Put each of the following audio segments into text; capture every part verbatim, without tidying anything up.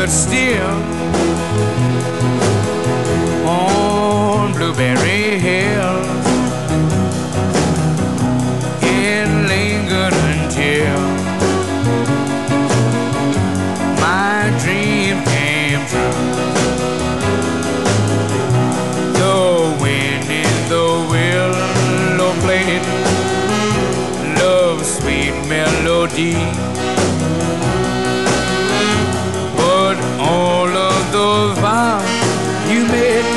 but still on Blueberry Hill it lingered until my dream came true. The wind in the willow played love's sweet melody, but all of those vows you made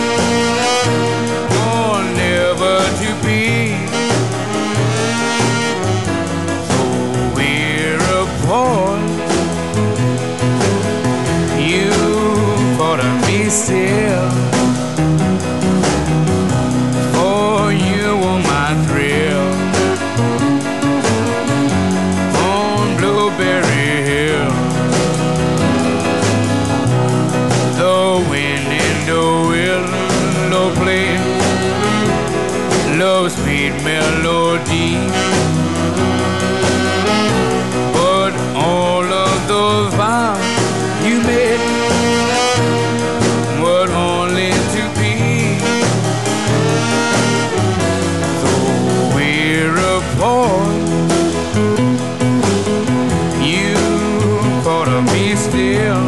were never to be. So we're apart, you thought of me still, for you were my thrill on Blueberry Hill. The wind in the willow played love's sweet melody, but all of those vows you made were only to be. So we're apart, you thought of me still,